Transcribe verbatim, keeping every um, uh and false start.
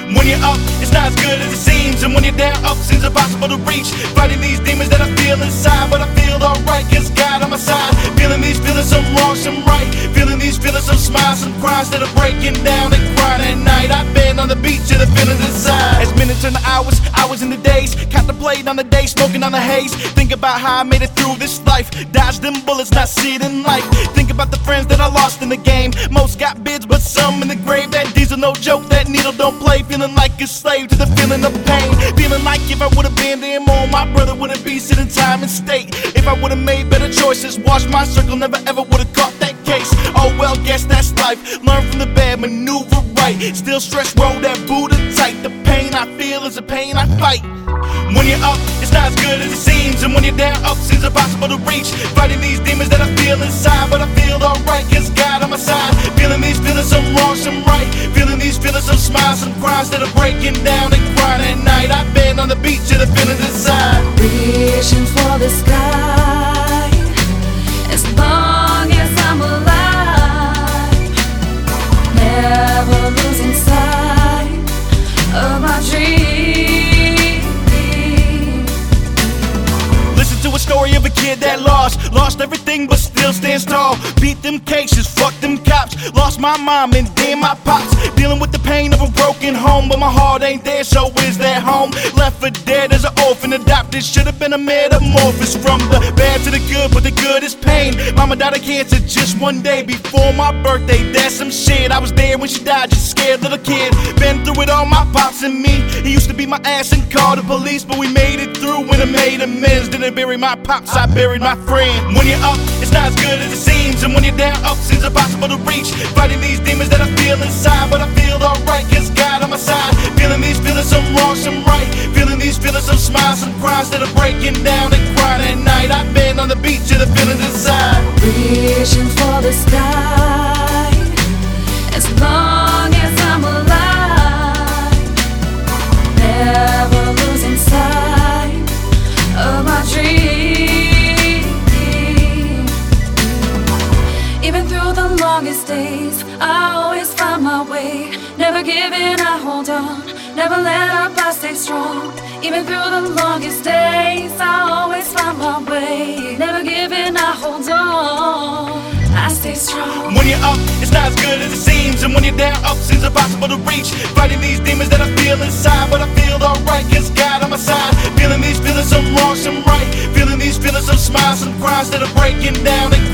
When you're up, it's not as good as it seems. And when you're down, up seems impossible to reach. Fighting these demons that I feel inside, but I feel alright, cause God on my side. Feeling these feelings, some wrong, some right. Feeling these feelings, some smiles, some cries that are breaking down and crying at night. I've been on the beach of the feelings inside. As minutes turn to hours, hours into days. Contemplate on the day, smoking on the haze. Think about how I made it through this life. Dodged them bullets, not see it in life. Think about the friends that I lost in the game. Most got bids, but some in the grave. That diesel, no joke, that needle don't play. Feeling like a slave to the feeling of pain. Feeling like if I would've been there more, my brother wouldn't be sitting time and state. If I would've made better choices, watched my circle, never ever would've caught that case. Oh well, guess that's life. Learn from the bad, maneuver right. Still stress, roll that Buddha tight. The pain I feel is the pain I fight. When you're up, it's not as good as it seems. And when you're down, up seems impossible to reach. Fighting these demons that I feel inside, but I feel alright, cause God on my side. Feeling these feelings, some wrong, some right. Feeling these feelings, some smiles, some cries that are breaking down and crying at night. I've been on the beach of the feelings inside. Reaching for the sky, as long as I'm alive. Never losing sight of my dreams. To a story of a kid that lost, lost everything but still stands tall. Beat them cases, fuck them cops. Lost my mom and then my pops. Dealing with the pain of a broken home, but my heart ain't there, so is that home? Left for dead as an orphan, adopted. Should've been a metamorphosis from the bad to the good, but the good is pain. Mama died of cancer just one day before my birthday. That's some shit. I was there when she died, just a scared little kid. Been through it all, my pops and me. He used to beat my ass and call the police, but we made it through when I made amends. Didn't bury my pops, I buried my friend. When you're up, it's not as good as it seems. And when you're down, up seems impossible to reach. Fighting these demons that I feel inside, but I feel alright, cause God on my side. Feeling these feelings, some wrong, some right. Feeling these feelings, some smiles, some cries that are breaking down and crying at night. I've been on the beach of the feelings inside. Reaching for the sky, as long as I'm alive. Never losing sight of my dreams. Even through the longest days, I always find my way. Never give in, I hold on. Never let up, I stay strong. Even through the longest days, I always find my way. Never give in, I hold on. I stay strong. When you're up, it's not as good as it seems. And when you're down, up seems impossible to reach. Fighting these demons that I feel inside, but I feel alright, cause God on my side. Feeling these feelings, some wrong, some right. Feeling these feelings, some smiles, some cries that are breaking down and